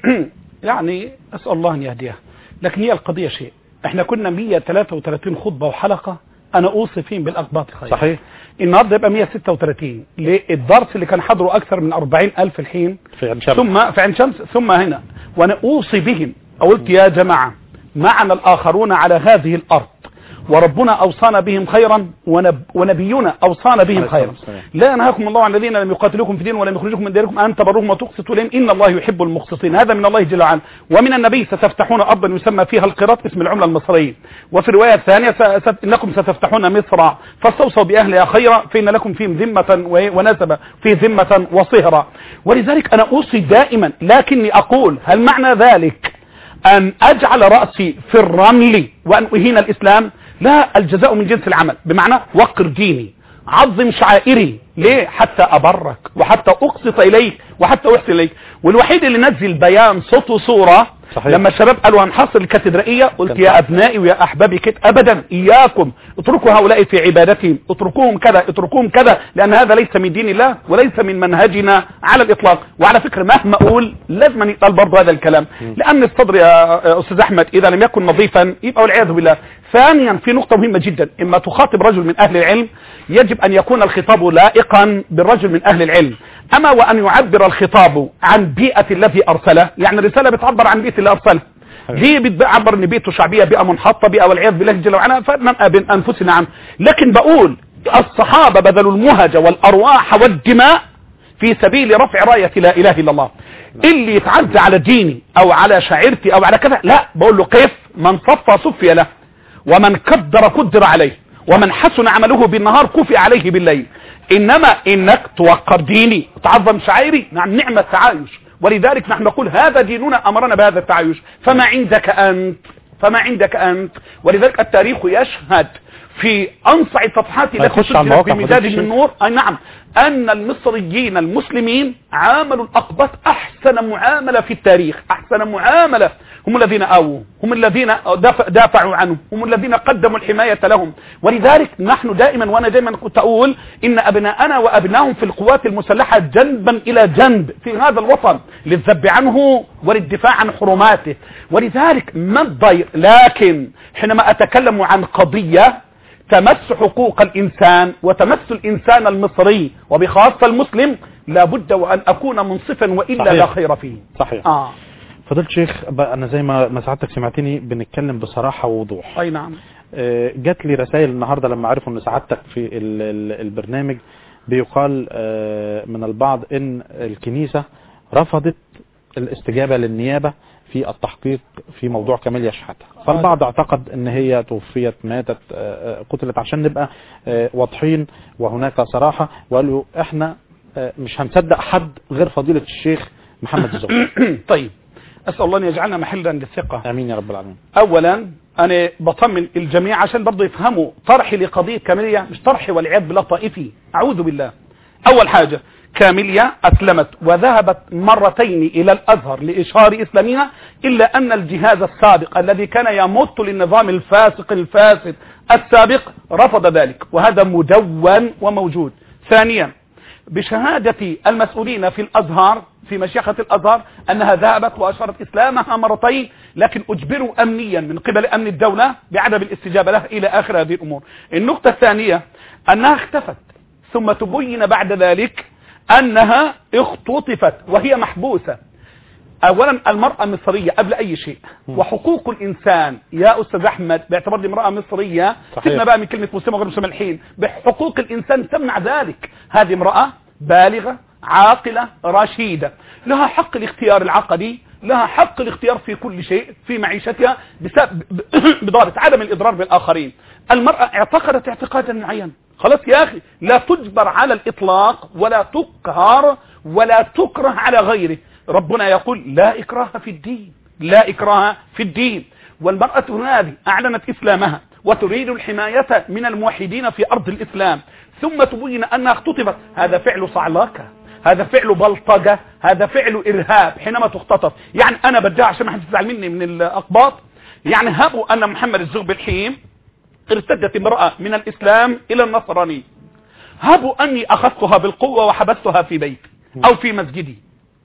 يعني أسأل الله أن يهديها، لكن هي القضية شيء، احنا كنا مية وثلاثة وثلاثين خطبة وحلقة انا اوصي فيهم بالاقباط خير. صحيح. النهارده يبقى مية وستة وثلاثين، ليه؟ الدرس اللي كان حضره اكثر من أربعين ألف الحين في عين شمس، ثم في عين شمس ثم هنا، وانا اوصي بهم، قلت يا جماعة معنا الاخرون على هذه الارض، وربنا اوصانا بهم خيرا ونب ونبينا اوصانا بهم خيرا. لا ينهاكم الله عن الذين لم يقاتلوكم في دين ولم يخرجوكم من ديركم ان تبروهم وتقسطوا اليهم ان الله يحب المقسطين. هذا من الله جل وعلا. ومن النبي ستفتحون ارضا يسمى فيها القراط اسم العمله المصريه. وفي الروايه الثانيه ست... انكم ستفتحون مصر فاستوصوا باهلها خيرا فان لكم فيهم ذمه ونسبه، في ذمه وصهرا. ولذلك انا اوصي دائما، لكني اقول هل معنى ذلك ان اجعل راسي في الرمل وان اهين الاسلام؟ لا، الجزاء من جنس العمل، بمعنى وقر ديني، عظم شعائري، ليه؟ حتى أبرك وحتى أقسط إليك وحتى أحسن إليك. والوحيد اللي نزل بيان صوت وصورة صحيح. لما الشباب قالوا هنحصر الكاتدرائية، قلت يا أبنائي ويا أحبابي كده أبدا، إياكم اتركوا هؤلاء في عبادتهم، اتركوهم كذا اتركوهم كذا، لأن هذا ليس من دين الله وليس من منهجنا على الإطلاق. وعلى فكرة مهما أقول لازم يقال برضه هذا الكلام، لأن الصدر يا أستاذ أحمد إذا لم يكن نظيفا يبقى والعياذ بالله. ثانيا في نقطة مهمة جدا، إما تخاطب رجل من أهل العلم يجب أن يكون الخطاب لائقا بالرجل من أهل العلم، أما وأن يعبر الخطاب عن بيئة الذي أرسله، يعني الرسالة بتعبر عن بيئة اللي أرسله، دي بتعبر أن بيئته شعبية، بيئة منحطة، بيئة والعياذ بالله جل وعلا، فننأى أنفسنا عنه. لكن بقول الصحابة بذلوا المهج والأرواح والدماء في سبيل رفع راية لا إله إلا الله. اللي يتعدى على ديني أو على شعيرتي أو على كذا، لا، بقول له كيف؟ من صفى صفي له، ومن قدر قدر عليه، ومن حسن عمله بالنهار كفي عليه بالليل. إنما إنك توقر ديني تعظم شعائري، نعم نعمة التعايش. ولذلك نحن نقول هذا ديننا أمرنا بهذا التعايش، فما عندك أنت فما عندك أنت ولذلك التاريخ يشهد في أنصع الصفحات التي سجلت بمداد من نور، أي نعم، أن المصريين المسلمين عاملوا الأقباط أحسن معاملة في التاريخ، أحسن معاملة. هم الذين آووا، هم الذين دافعوا عنه، هم الذين قدموا الحماية لهم. ولذلك نحن دائما، وأنا دائما كنت أقول إن أبناءنا وأبنائهم في القوات المسلحة جنبا إلى جنب في هذا الوطن للذب عنه وللدفاع عن حرماته. ولذلك ما الضير، لكن حينما أتكلم عن قضية تمس حقوق الإنسان وتمس الإنسان المصري وبخاصة المسلم، لابد وأن أكون منصفا وإلا صحيح. لا خير فيه. صحيح. آه. فضيلة الشيخ، أنا زي ما ما سعادتك سمعتني بنتكلم بصراحة ووضوح. أي نعم. آه جات لي رسائل النهاردة لما عرفوا أن سعادتك في ال ال البرنامج، بيقال آه من البعض أن الكنيسة رفضت الاستجابة للنيابة في التحقيق في موضوع كاميليا شحاتة، فالبعض اعتقد ان هي توفيت ماتت قتلت، عشان نبقى واضحين وهناك صراحة، وقالوا احنا مش هنصدق حد غير فضيلة الشيخ محمد الزغبي. طيب، اسأل الله ان يجعلنا محلا للثقة. امين يا رب العالمين. اولا انا بطمن الجميع عشان برضه يفهموا طرحي لقضية كاميليا مش طرحي والعياذ بالله طائفي، اعوذ بالله. اول حاجة كاميليا أسلمت وذهبت مرتين إلى الأزهر لإشهار إسلامها، إلا أن الجهاز السابق الذي كان يمت للنظام الفاسق الفاسد السابق رفض ذلك، وهذا مدون وموجود. ثانيا بشهادة المسؤولين في الأزهر في مشيخة الأزهر أنها ذهبت وأشهرت إسلامها مرتين، لكن أجبروا أمنيا من قبل أمن الدولة بعدم الاستجابة لها إلى آخر هذه الأمور. النقطة الثانية أنها اختفت، ثم تبين بعد ذلك أنها اختطفت وهي محبوسة. أولا المرأة مصرية قبل أي شيء، وحقوق الإنسان يا أستاذ أحمد باعتبار امرأة مصرية، سيبنا بقى من كلمة مسلمة وغير مسلمة الحين، بحقوق الإنسان تمنع ذلك. هذه امرأة بالغة عاقلة رشيدة، لها حق الاختيار العقدي، لها حق الاختيار في كل شيء في معيشتها بسبب بضابط عدم الإضرار بالآخرين. المرأة اعتقدت اعتقادا معينا، خلاص يا أخي لا تجبر على الإطلاق ولا تقهر ولا تكره على غيره. ربنا يقول لا إكراه في الدين، لا إكراه في الدين. والمرأة هذه أعلنت إسلامها وتريد الحماية من الموحدين في أرض الإسلام، ثم تبين أنها اختطفت. هذا فعل صعلاكة، هذا فعل بلطجة، هذا فعل إرهاب حينما تختطف. يعني أنا بدي عشان ما حد يزعل مني من الأقباط، يعني هبوا أن محمد الزغبي الحين ارتدت امرأة من الإسلام إلى النصراني، هبوا أني أخذتها بالقوة وحبستها في بيتي أو في مسجدي.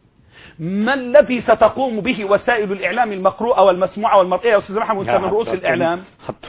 ما الذي ستقوم به وسائل الإعلام المقروءة والمسموعة والمرئية يا أستاذ محمد من رؤوس الإعلام؟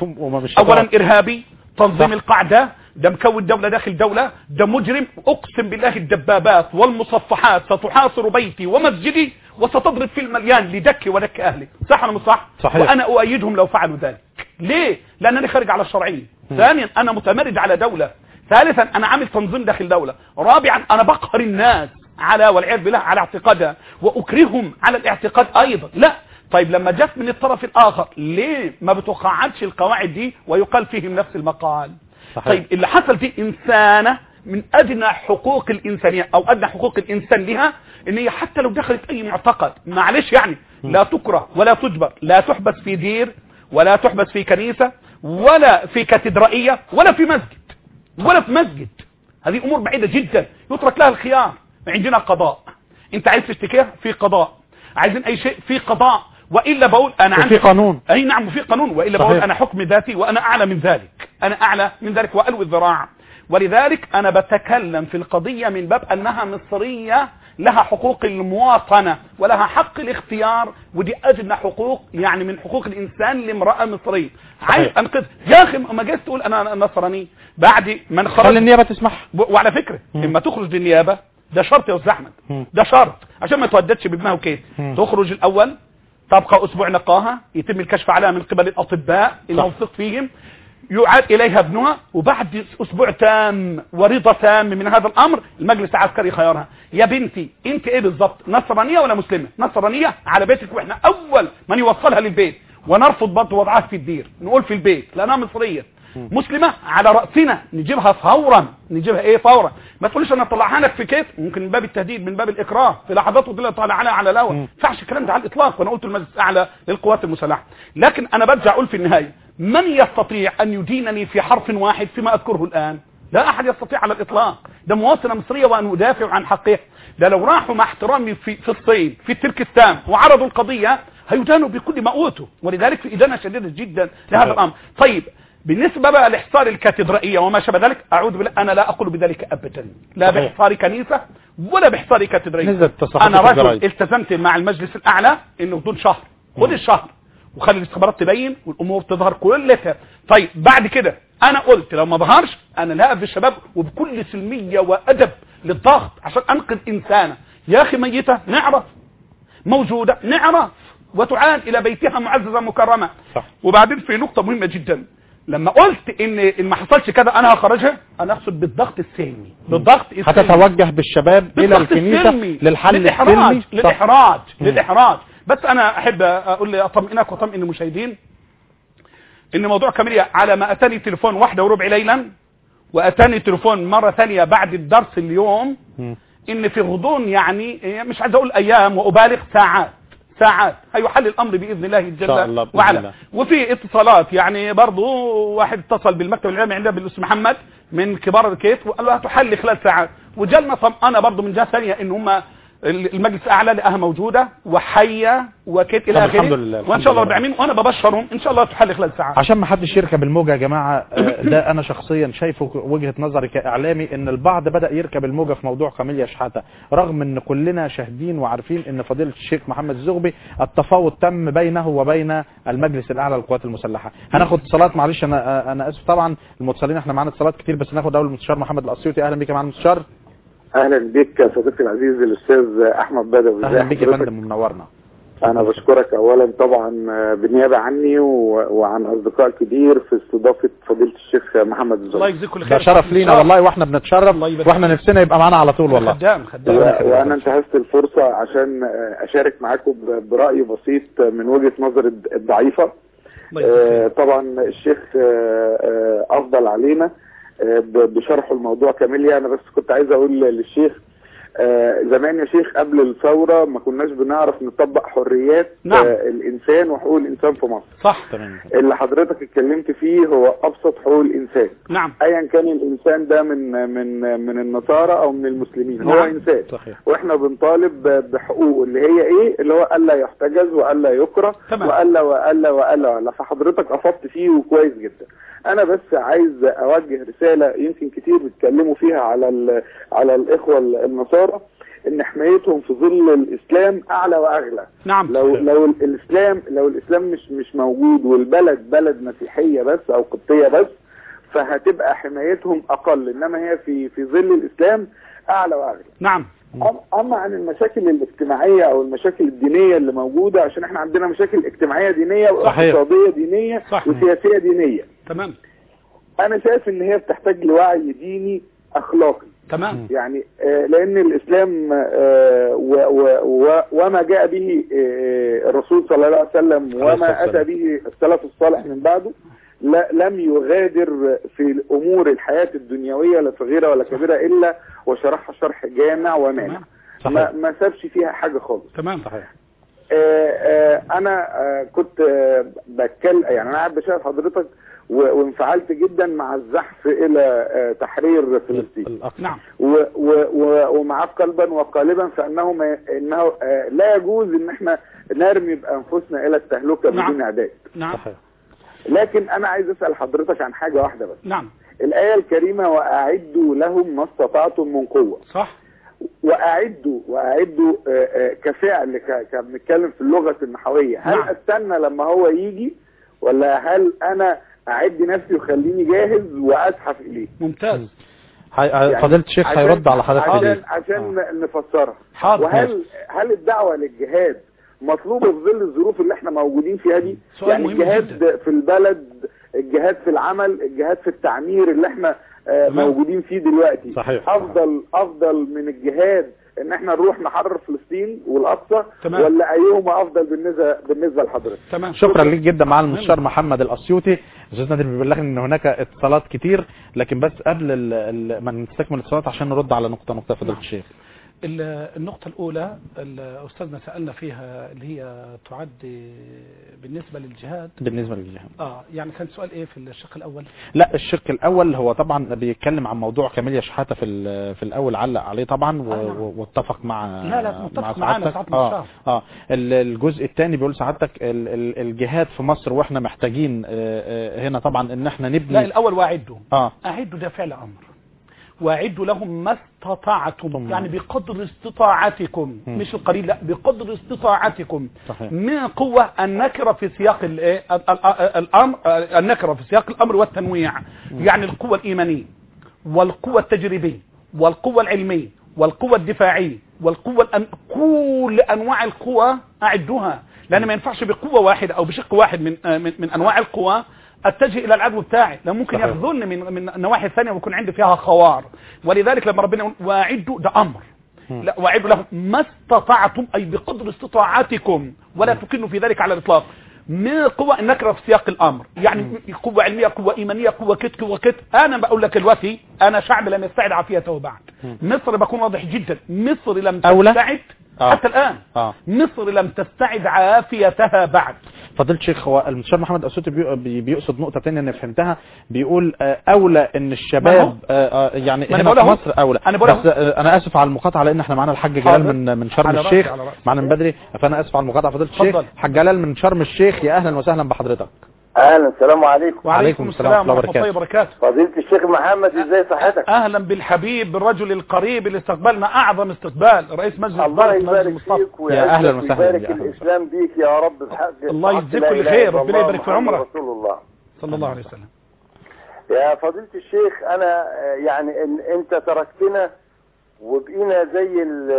أولا إرهابي، تنظيم القاعدة، ده مكون دولة داخل دولة، ده مجرم. أقسم بالله الدبابات والمصفحات ستحاصر بيتي ومسجدي وستضرب في المليان لدك ودك أهلي. صح ولا مش صح؟ صحيح. وأنا أؤيدهم لو فعلوا ذلك. ليه؟ لأنني خارج على الشرعية. ثانيا أنا متمرد على دولة. ثالثا أنا عامل تنظيم داخل دولة. رابعا أنا بقهر الناس على والعياذ بالله على اعتقادها وأكرههم على الاعتقاد أيضا. لا، طيب لما جت من الطرف الآخر ليه ما بتقاعدش القواعد دي ويقال فيهم نفس المقال؟ صحيح. طيب اللي حصل دي إنسانة من أدنى حقوق الإنسانية أو أدنى حقوق الإنسان لها، إن هي حتى لو دخلت أي معتقد معلش يعني لا تكره ولا تجبر، لا تحبس في دير ولا تحبس في كنيسة ولا في كاتدرائية ولا في مسجد ولا في مسجد. هذه أمور بعيدة جدا يترك لها الخيار. عندنا قضاء، انت عايز تشتكيها في قضاء، عايزين اي شيء في قضاء، والا بقول انا عندي قانون. اي نعم وفي قانون، والا بقول انا حكم ذاتي وانا اعلى من ذلك، انا اعلى من ذلك والوي الذراع. ولذلك انا بتكلم في القضية من باب انها مصرية لها حقوق المواطنة ولها حق الاختيار، ودي ادنى حقوق يعني من حقوق الانسان لامرأة مصرية. عايز انقذ يا اخي، ما جايز تقول انا نصراني بعد من خرج. خلي النيابة تسمح. وعلى فكرة اما تخرج للنيابة ده شرط يا استاذ احمد، ده شرط عشان ما توددش بابنها وكيف. تخرج الاول، تبقى اسبوع نقاها، يتم الكشف عليها من قبل الاطباء الموثوق فيهم، يعاد اليها ابنها، وبعد اسبوع تام ورضا تام من هذا الامر المجلس العسكري خيارها. يا بنتي انت ايه بالظبط، نصرانيه ولا مسلمه؟ نصرانيه على بيتك، واحنا اول من يوصلها للبيت، ونرفض برضه وضعها في الدير، نقول في البيت لانها مصريه. مسلمة على رأسنا نجيبها فورا، نجيبها ايه فورا. ما تقوليش انا اطلعها لك في كيف، ممكن من باب التهديد من باب الاكراه في لحظات وطلع طالع على على الهواء. ما ينفعش الكلام ده على الاطلاق، وانا قلت المجلس الاعلى للقوات المسلحه. لكن انا برجع اقول في النهايه، من يستطيع ان يدينني في حرف واحد فيما اذكره الان؟ لا احد يستطيع على الاطلاق. ده مواطنه مصريه وان ادافع عن حقها. ده لو راحوا مع احترامي في في الصين في تركستان وعرضوا القضيه هيدانوا بكل ما اوتوا، ولذلك في ادانه شديده جدا لهذا الامر. طيب بالنسبة بقى لإحصار الكاتدرائية وما شابه ذلك، أعوذ بالله أنا لا أقول بذلك أبدا، لا بإحصار كنيسة ولا بإحصار كاتدرائية. أنا رجل التزمت مع المجلس الأعلى إنه بدون شهر، خد الشهر وخلي الاستخبارات تبين والأمور تظهر كلها. طيب بعد كده أنا قلت لو ما ظهرش أنا لا أقف الشباب وبكل سلمية وأدب للضغط عشان أنقذ إنسانة يا أخي ميتة نعرف، موجودة نعرف، وتعاد إلى بيتها معززة مكرمة. صح. وبعدين في نقطة مهمة جدا، لما قلت ان ان ما حصلش كده انا هخرجها، انا اقصد بالضغط السلمي، بالضغط السلمي هتتوجه بالشباب الى الكنيسه للحل للاحراج للاحراج للاحراج. بس انا احب اقول اطمئنك واطمئن المشاهدين ان موضوع كاميليا على ما اتاني تليفون واحدة وربع ليلا، واتاني تليفون مرة ثانية بعد الدرس اليوم، م. ان في غضون يعني مش عايز اقول ايام وابالغ ساعات ساعات هيحل الامر باذن الله جل وعلا. وفي اتصالات يعني برضو واحد اتصل بالمكتب الاعلامي عندنا بالاستاذ محمد من كبار الكيت وقال له هتحل خلال ساعات، وجالنا طمأنة برضه من جهة ثانية ان هم المجلس الاعلى لقاها موجوده وحيه وكده الى اخره، وان شاء الله رب العالمين وانا ببشرهم ان شاء الله تحل خلال ساعات. عشان ما حدش يركب الموجه يا جماعه، ده انا شخصيا شايفه وجهه نظري كاعلامي ان البعض بدا يركب الموجه في موضوع كاميليا شحاته، رغم ان كلنا شاهدين وعارفين ان فضيله الشيخ محمد الزغبي التفاوض تم بينه وبين المجلس الاعلى للقوات المسلحه. هناخد اتصالات، معلش انا انا اسف طبعا المتصلين احنا معانا اتصالات كتير، بس ناخد اول المستشار محمد الاسيوطي. اهلا بيك يا معالي المستشار. اهلا بيك يا صديقي العزيز الاستاذ احمد بدوي. اهلا بيك يا فندم ومنورنا. انا بشكرك اولا طبعا بالنيابه عني وعن اصدقاء كبير في استضافه فضيله الشيخ محمد الزغبي. الله يجزيك كل خير. ده شرف لينا والله، واحنا بنتشرف واحنا نفسنا يبقى معانا على طول والله. خدام خدام. وانا انتهزت الفرصه عشان اشارك معاكم براي بسيط من وجهه نظر الضعيفه. آه طبعا الشيخ آه افضل علينا بشرح الموضوع كاميليا. انا بس كنت عايز اقول للشيخ آه زمان يا شيخ قبل الثورة ما كناش بنعرف نطبق حريات نعم. آه الانسان وحقوق الانسان في مصر. صح تمام. اللي حضرتك اتكلمت فيه هو ابسط حقوق الانسان. نعم. ايا كان الانسان ده من من من النصارى او من المسلمين. نعم. هو انسان. صحيح. واحنا بنطالب بحقوقه اللي هي ايه؟ اللي هو الا يحتجز والا يكره والا والا والا والا فحضرتك افضت فيه وكويس جدا. انا بس عايز اوجه رسالة يمكن كتير بيتكلموا فيها على على الاخوة النصارى ان حمايتهم في ظل الاسلام اعلى واغلى. نعم. لو لو الاسلام لو الاسلام مش مش موجود والبلد بلد مسيحية بس او قبطية بس فهتبقى حمايتهم اقل، انما هي في في ظل الاسلام اعلى واغلى. نعم. اما عن المشاكل الاجتماعية او المشاكل الدينية اللي موجودة، عشان احنا عندنا مشاكل اجتماعية دينية واقتصادية دينية صحيح. وسياسية دينية. تمام. انا شايف ان هي بتحتاج لوعي ديني اخلاقي. تمام. يعني آه لان الاسلام آه و و و وما جاء به آه الرسول صلى الله عليه وسلم وما اتى به السلف الصالح من بعده لا لم يغادر في امور الحياة الدنيوية لا صغيرة ولا كبيرة الا وشرحها شرح جامع ومانع. ما, ما سابش فيها حاجة خالص. تمام صحيح. آه آه انا آه كنت آه بتكلم يعني انا قاعد بشاهد حضرتك وانفعلت جدا مع الزحف الى تحرير فلسطين. نعم. ومعاه قلبا وقالبا فانه ما انه لا يجوز ان احنا نرمي بانفسنا الى التهلكه نعم. بدون اعداد. نعم. لكن انا عايز اسال حضرتك عن حاجه واحده بس. نعم. الايه الكريمه واعدوا لهم ما استطعتم من قوه. صح. واعدوا واعدوا كفعل كبنتكلم في اللغه النحويه. هل نعم. استنى لما هو يجي ولا هل انا اعد نفسي وخليني جاهز وازحف اليه؟ ممتاز. يعني فضيله الشيخ هيرد على حضرتك عشان عشان آه. نفسرها. حاضر. وهل هل الدعوه للجهاد مطلوبه في ظل الظروف اللي احنا موجودين فيها دي؟ يعني الجهاد جدا. في البلد، الجهاد في العمل، الجهاد في التعمير اللي احنا آه موجودين فيه دلوقتي. صحيح. افضل افضل من الجهاد ان احنا نروح نحرر فلسطين والاقصى، ولا ايهما افضل بالنسبه بالنسبه لحضرتك؟ تمام. شكرا ليك جدا معالي المستشار محمد الاسيوطي. استاذ نادر بيبلغني ان هناك اتصالات كتير، لكن بس قبل ما نستكمل الاتصالات عشان نرد على نقطه نقطه فضيله الشيخ. النقطة الأولى أستاذنا سألنا فيها اللي هي تعد بالنسبة للجهاد. بالنسبة للجهاد آه يعني كان سؤال إيه في الشق الأول؟ لا الشق الأول هو طبعا بيتكلم عن موضوع كاميليا شحاتة في في الأول علق عليه طبعا آه. واتفق مع لا لا متفق معانا ساعات آه. آه الجزء الثاني بيقول سعادتك الجهاد في مصر وإحنا محتاجين هنا طبعا إن إحنا نبني. لا الأول واعدوا. آه. أعدوا ده فعل أمر. واعدوا لهم ما استطعتم، يعني بقدر استطاعتكم. م. مش القليل، لا بقدر استطاعتكم. صحيح. من قوة النكرة في سياق الامر، النكرة في سياق الامر والتنويع. م. يعني القوة الايمانية والقوة التجريبية والقوة العلمية والقوة الدفاعية والقوة الأن... كل انواع القوى اعدوها، لان ما ينفعش بقوة واحدة او بشق واحد من من, من انواع القوى اتجه الى العدو بتاعي، لان ممكن ياخذوني من من النواحي الثانيه ويكون عندي فيها خوار. ولذلك لما ربنا يقول واعدوا ده امر، لا واعدوا لهم ما استطعتم اي بقدر استطاعتكم، ولا تكنوا في ذلك على الاطلاق. من قوة النكرة في سياق الامر، يعني قوة علمية، قوة ايمانية، قوة كت قوة كت. انا بقول لك دلوقتي انا شعب لم يستعد عافيته بعد، مصر بكون واضح جدا، مصر لم أولى؟ تستعد آه. حتى الآن آه. مصر لم تستعد عافيتها بعد. فضيلة الشيخ، هو المستشار محمد أسوتي بي بيقصد نقطة تانية أنا فهمتها، بيقول أولى إن الشباب آه يعني هنا في مصر أولى. أنا بس آه أنا آسف على المقاطعة لأن إحنا معانا الحاج جلال من من شرم الشيخ معانا من بدري، فأنا آسف على المقاطعة فضيلة الشيخ. حاج جلال من شرم الشيخ، يا أهلا وسهلا بحضرتك. اهلا، السلام عليكم. وعليكم السلام ورحمه الله وبركاته. فضيلة الشيخ محمد، ازاي صحتك؟ اهلا بالحبيب بالرجل القريب اللي استقبلنا اعظم استقبال، رئيس مجلس الله يبارك فيك يا اهلا وسهلا، ويبارك الاسلام بيك يا رب بحق الله يجزيك كل خير، ربنا يبارك في عمرك. رسول الله صلى الله عليه وسلم. يا فضيلة الشيخ، انا يعني إن انت تركتنا وبقينا زي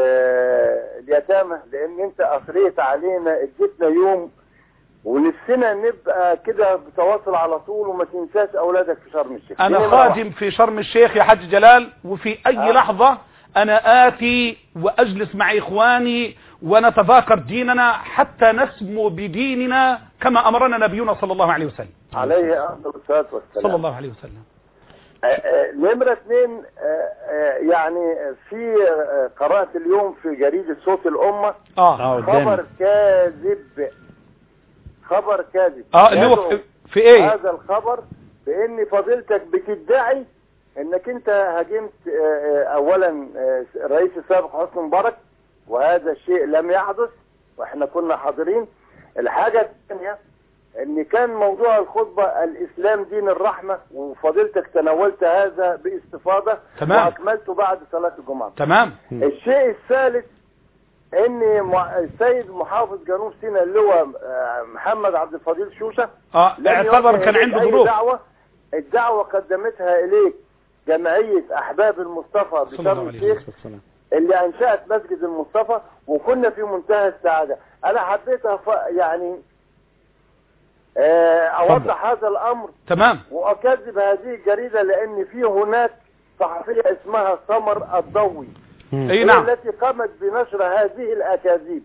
اليتامى، لان انت اثريت علينا، اديتنا يوم ونفسنا نبقى كده بتواصل على طول، وما تنساش اولادك في شرم الشيخ. انا خادم في شرم الشيخ يا حاج جلال، وفي اي آه. لحظة انا اتي واجلس مع اخواني ونتذاكر ديننا حتى نسمو بديننا كما امرنا نبينا صلى الله عليه وسلم عليه افضل الصلاه والسلام صلى الله عليه وسلم. نمرة اثنين، يعني في قرأت اليوم في جريدة صوت الامة آه. خبر كاذب، خبر كاذب. اه اللي هو في, في ايه هذا الخبر؟ بان فضيلتك بتدعي انك انت هاجمت اولا الرئيس السابق حسني مبارك، وهذا الشيء لم يحدث واحنا كنا حاضرين. الحاجة الثانية ان كان موضوع الخطبة الاسلام دين الرحمة، وفضيلتك تناولت هذا باستفاضة تمام، واكملته بعد صلاة الجمعة. تمام. الشيء الثالث ان السيد محافظ جنوب سيناء اللي هو محمد عبد الفضيل شوشة اه اعتبر كان عنده ظروف. دعوة الدعوة قدمتها اليك جمعية احباب المصطفى بشرم الشيخ اللي انشأت مسجد المصطفى، وكنا في منتهى السعادة. انا حبيت يعني اوضح هذا الامر تمام، واكذب هذه الجريدة لان في هناك صحفية اسمها سمر الضوي اي نعم التي قامت بنشر هذه الاكاذيب.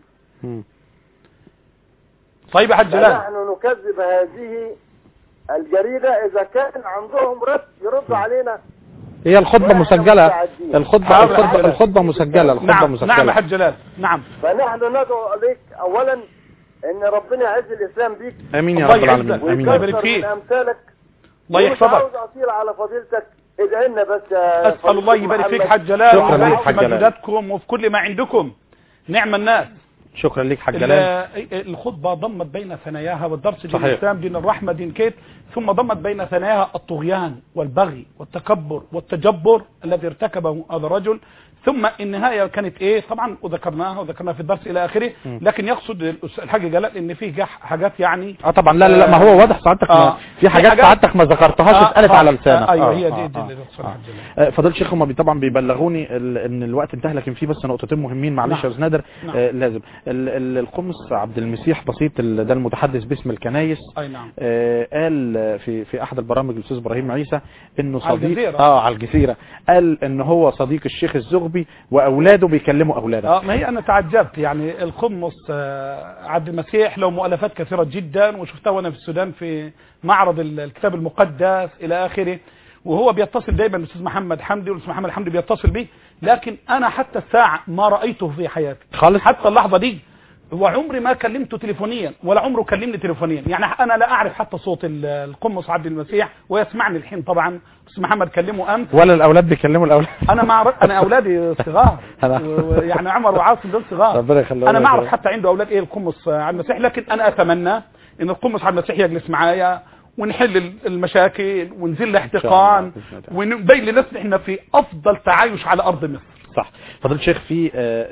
طيب يا حاج جلال، نحن نكذب هذه الجريدة. اذا كان عندهم رد يردوا علينا. هي الخطبة مسجلة، الخطبة الخطبة الخطبة مسجلة، الخطبة نعم مسجلة. نعم يا حاج جلال، نعم. فنحن ندعو عليك اولا ان ربنا يعز الاسلام بيك، امين يا رب العالمين، امين يا رب فيك، امثالك. الله يحفظك. عاوز اطيل على فضيلتك، ادعي لنا بس. اسال الله يبارك فيك حاج جلال، ويبارك في مجهوداتكم وفي كل ما عندكم، نعم الناس. شكرا لك حاج جلال. الخطبة ضمت بين ثناياها والدرس دين الإسلام دين الرحمة دين كيت، ثم ضمت بين ثناياها الطغيان والبغي والتكبر والتجبر الذي ارتكبه هذا الرجل، ثم النهاية كانت ايه طبعا وذكرناها وذكرناها في الدرس الى اخره. لكن يقصد الحاج جلال ان فيه حاجات يعني اه طبعا لا لا لا ما هو واضح سعادتك آه في حاجات سعادتك ما ذكرتهاش آه اتقالت آه على لسانك. آه ايوه هي دي, دي, دي, دي آه فضيلة الشيخ هم طبعا بيبلغوني ان الوقت انتهى، لكن في بس نقطتين مهمين معلش يا استاذ نادر. نعم. آه لازم القمص عبد المسيح بسيط ده المتحدث باسم الكنايس اي نعم آه قال في في احد البرامج الاستاذ ابراهيم عيسى انه صديق اه على الجزيرة، قال ان هو صديق الشيخ الزغبي واولاده بيكلموا اولاده. اه ما هي انا تعجبت يعني القمص آه عبد المسيح له مؤلفات كثيرة جدا، وشفتها وانا في السودان في معرض الكتاب المقدس الى اخره، وهو بيتصل دايما بالاستاذ محمد حمدي، والاستاذ محمد حمدي بيتصل بيه، لكن انا حتى الساعة ما رأيته في حياتي خالص، حتى اللحظة دي وعمري ما كلمته تليفونيا ولا عمره كلمني تليفونيا. يعني انا لا اعرف حتى صوت القمص عبد المسيح، ويسمعني الحين طبعا استاذ محمد كلمه امس، ولا الاولاد بيكلموا الاولاد. انا ما انا اولادي صغار يعني عمر وعاصم دول صغار، انا ما اعرف حتى عنده اولاد ايه القمص عبد المسيح، لكن انا اتمنى ان القمص عبد المسيح يجلس معايا ونحل المشاكل ونزيل الاحتقان ونبين للناس احنا في افضل تعايش على ارض مصر. صح. فضيلة الشيخ في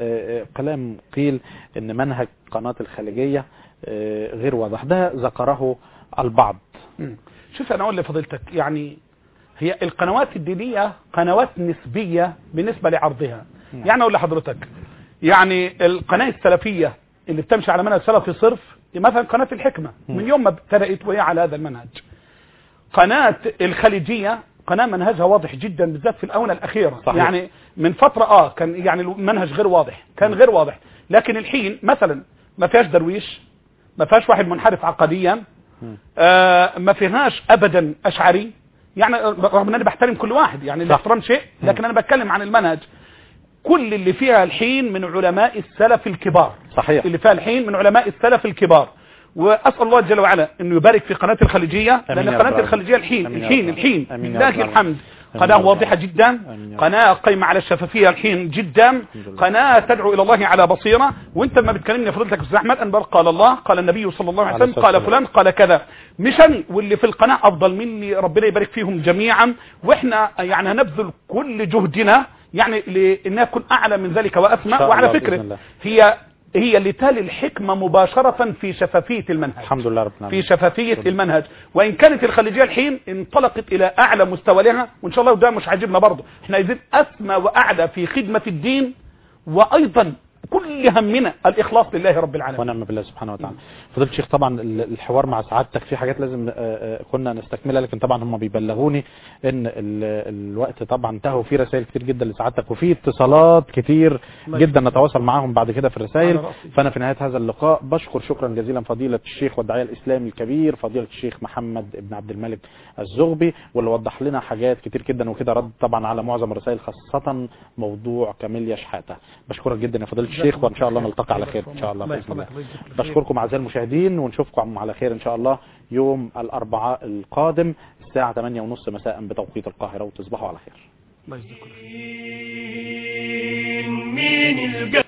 كلام قيل ان منهج قناة الخليجية غير واضح، ده ذكره البعض. شوف انا اقول لفضيلتك يعني هي القنوات الدينية قنوات نسبية بالنسبة لعرضها. م. يعني اقول لحضرتك يعني القناة السلفية اللي بتمشي على منهج سلفي صرف، مثلا قناة الحكمة م. من يوم ما ابتدأت وهي على هذا المنهج. قناة الخليجية قناة منهجها واضح جدا بالذات في الآونة الأخيرة. صحيح. يعني من فترة اه كان يعني المنهج غير واضح، كان غير واضح، لكن الحين مثلا ما فيهاش درويش، ما فيهاش واحد منحرف عقديا، آه ما فيهاش ابدا اشعري، يعني رغم ان انا بحترم كل واحد يعني الاحترام شيء، لكن انا بتكلم عن المنهج. كل اللي فيها الحين من علماء السلف الكبار. صحيح. اللي فيها الحين من علماء السلف الكبار. واسال الله جل وعلا انه يبارك في قناه الخليجيه، لان قناه الخليجيه الحين الحين الحين لله الحمد قناه واضحه جدا، قناه قايمه على الشفافيه الحين جدا، قناه تدعو الى الله على بصيره. وانت لما بتكلمني فضيلتك استاذ احمد انبر قال الله قال النبي صلى الله عليه وسلم قال فلان قال كذا، مش انا واللي في القناه افضل مني، ربنا يبارك فيهم جميعا. واحنا يعني هنبذل كل جهدنا يعني لانها تكون اعلى من ذلك واسمى. وعلى فكره هي هي اللي تالي الحكمة مباشرة في شفافية المنهج. الحمد لله رب العالمين. في شفافية المنهج. وإن كانت الخليجية الحين انطلقت إلى أعلى مستوى لها، وإن شاء الله وده مش عاجبنا برضه، احنا عايزين أسمى وأعلى في خدمة الدين، وأيضا كل همنا الإخلاص لله رب العالمين. ونعم بالله سبحانه وتعالى. فضيلة الشيخ طبعا الحوار مع سعادتك في حاجات لازم كنا نستكملها، لكن طبعا هم بيبلغوني ان الوقت طبعا انتهى، وفي رسائل كتير جدا لسعادتك وفي اتصالات كتير جدا نتواصل معاهم بعد كده في الرسائل. فانا في نهاية هذا اللقاء بشكر شكرا جزيلا فضيلة الشيخ والداعية الاسلامي الكبير فضيلة الشيخ محمد بن عبد الملك الزغبي، واللي وضح لنا حاجات كتير جدا وكده رد طبعا على معظم الرسائل، خاصة موضوع كاميليا شحاتة. بشكرك جدا يا فضيلة الشيخ، وان شاء الله نلتقي على خير ان شاء الله باذن الله. بشكركم اعزائي المشاهدين، ونشوفكم على خير ان شاء الله يوم الاربعاء القادم الساعه ثمانية وثلاثين مساء بتوقيت القاهره، وتصبحوا على خير. الله يجزيكم.